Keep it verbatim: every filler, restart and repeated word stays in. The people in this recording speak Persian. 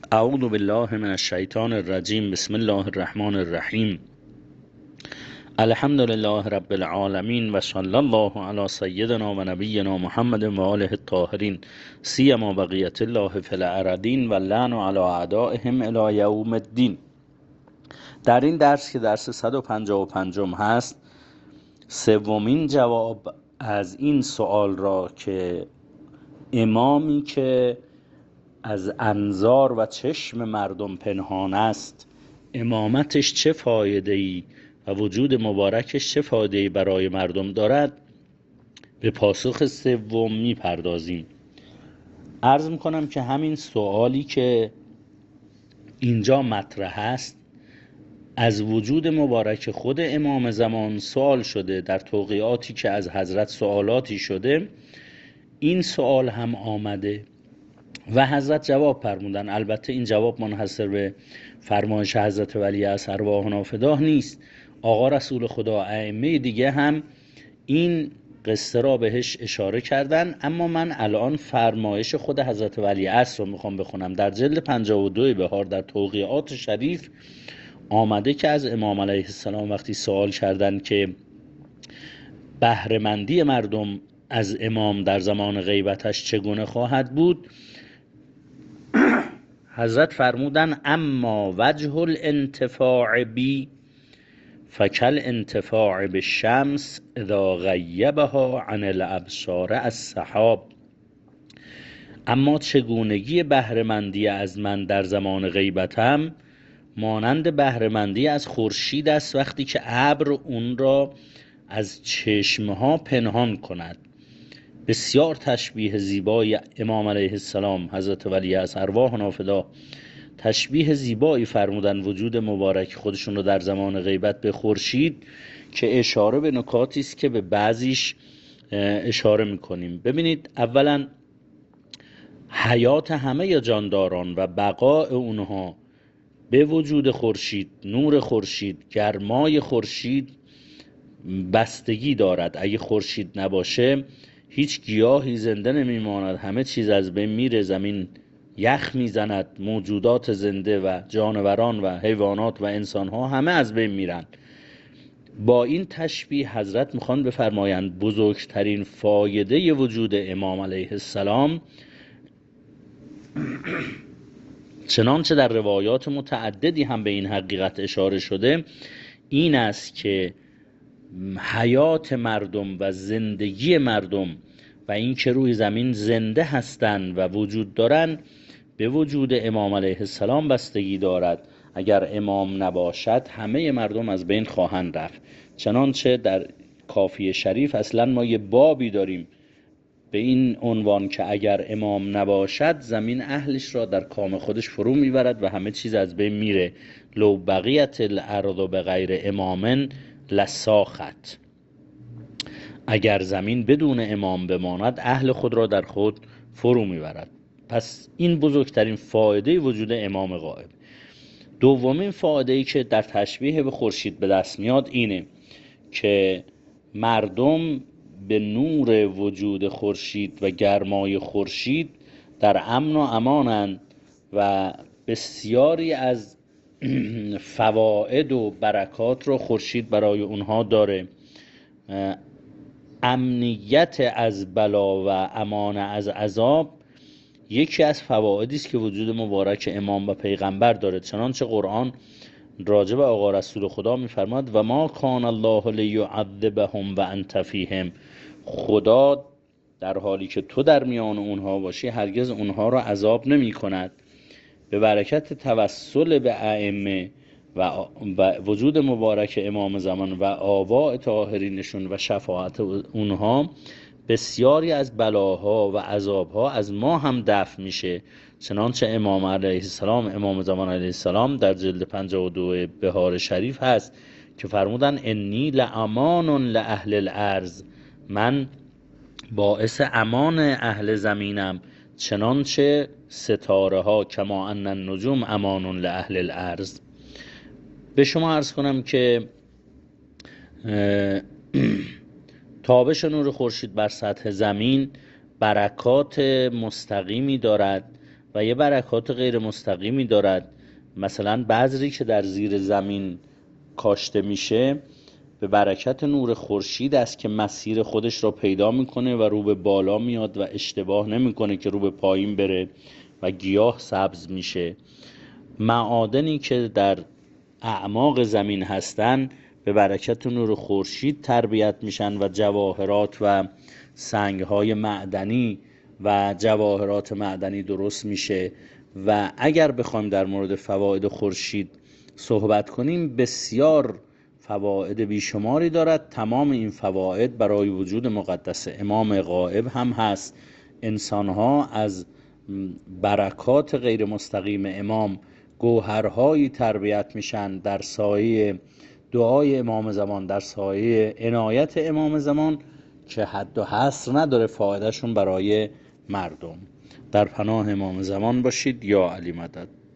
اعوذ بالله من الشیطان الرجیم. بسم الله الرحمن الرحیم. الحمد لله رب العالمین و صلی الله علی سیدنا و نبینا محمد و آله الطاهرین سیما بقیت الله فی الارضین و لعن علی اعدائهم الی یوم الدین. در این درس که درس صد و پنجاه و پنج هست، سومین جواب از این سوال را که امامی که از انظار و چشم مردم پنهان است، امامتش چه فایده‌ای و وجود مبارکش چه فایده‌ای برای مردم دارد، به پاسخ سوم میپردازیم. عرض میکنم که همین سوالی که اینجا مطرح است از وجود مبارک خود امام زمان سوال شده. در توقیعاتی که از حضرت سوالاتی شده، این سوال هم آمده و حضرت جواب فرمودن. البته این جواب منحصر به فرمایش حضرت ولی اصر ارواحنا فداه نیست. آقا رسول خدا، ائمه دیگه هم این قصه را بهش اشاره کردن، اما من الان فرمایش خود حضرت ولی اصر رو میخوام بخونم. در جلد پنجاه و دو بهار در توقیعات شریف آمده که از امام علیه السلام وقتی سوال کردن که بهره‌مندی مردم از امام در زمان غیبتش چگونه خواهد بود، حضرت فرمودن اما وجه الانتفاع بی فکل انتفاع بالشمس اذا غیبها عن الابصار السحاب. اما چگونگی بهره‌مندی از من در زمان غیبتم مانند بهره‌مندی از خورشید است وقتی که ابر اون را از چشمها پنهان کند. بسیار تشبیه زیبای امام علیه السلام حضرت ولی اصر ارواحنا فداه تشبیه زیبایی فرمودن وجود مبارک خودشون رو در زمان غیبت به خورشید، که اشاره به نکاتی است که به بعضیش اشاره میکنیم. ببینید، اولا حیات همه جانداران و بقاء اونها به وجود خورشید، نور خورشید، گرمای خورشید بستگی دارد. اگه خورشید نباشه هیچ گیاهی زنده نمیماند، همه چیز از بین میره، زمین یخ میزند، موجودات زنده و جانوران و حیوانات و انسانها همه از بین میرن. با این تشبیه حضرت میخوان بفرمایند بزرگترین فایده وجود امام علیه السلام، چنانچه در روایات متعددی هم به این حقیقت اشاره شده، این است که حیات مردم و زندگی مردم و این که روی زمین زنده هستند و وجود دارند به وجود امام علیه السلام بستگی دارد. اگر امام نباشد همه مردم از بین خواهند رفت. چنانچه در کافی شریف اصلا ما یه بابی داریم به این عنوان که اگر امام نباشد زمین اهلش را در کام خودش فرو میبرد و همه چیز از بین میره. لو بقیت الارض بغیر امام لساخت. اگر زمین بدون امام بماند اهل خود را در خود فرو میبرد. پس این بزرگترین فایده وجود امام غائب. دومین فایده‌ای که در تشبیه به خورشید به دست میاد اینه که مردم به نور وجود خورشید و گرمای خورشید در امن و امانند و بسیاری از فواید و برکات رو خورشید برای اونها داره. امنیت از بلا و امان از عذاب یکی از فوایدی است که وجود مبارک امام و پیغمبر داره. چنانچه قرآن راجع به آقا رسول خدا میفرماد و ما کان الله لیعذبهم و انت فیهم. خدا در حالی که تو در میان اونها باشی هرگز اونها را عذاب نمی کند. به برکت توسل به ائمه و وجود مبارک امام زمان و آباء طاهرینشون و شفاعت اونها بسیاری از بلاها و عذابها از ما هم دفع میشه. چنانچه امام علیه السلام امام زمان علیه السلام در جلد پنجاه و دو بهار شریف هست که فرمودن انی لامان لاهل الارض، من باعث امان اهل زمینم چنانچه ستاره ها کما ان النجوم امان لاهل الارض. به شما عرض کنم که تابش نور خورشید بر سطح زمین برکات مستقیمی دارد و یه برکات غیر مستقیمی دارد. مثلا بذری که در زیر زمین کاشته میشه به برکت نور خورشید است که مسیر خودش را پیدا میکنه و رو به بالا میاد و اشتباه نمیکنه که رو به پایین بره و گیاه سبز میشه. معادنی که در اعماق زمین هستن به برکت نور خورشید تربیت میشن و جواهرات و سنگ‌های معدنی و جواهرات معدنی درست میشه. و اگر بخوایم در مورد فواید خورشید صحبت کنیم، بسیار فواید بیشماری دارد. تمام این فواید برای وجود مقدس امام غائب هم هست. انسان‌ها از برکات غیر مستقیم امام گوهرهایی تربیت میشن در سایه دعای امام زمان، در سایه عنایت امام زمان که حد و حصر نداره فایدهشون برای مردم. در پناه امام زمان باشید. یا علی مدد.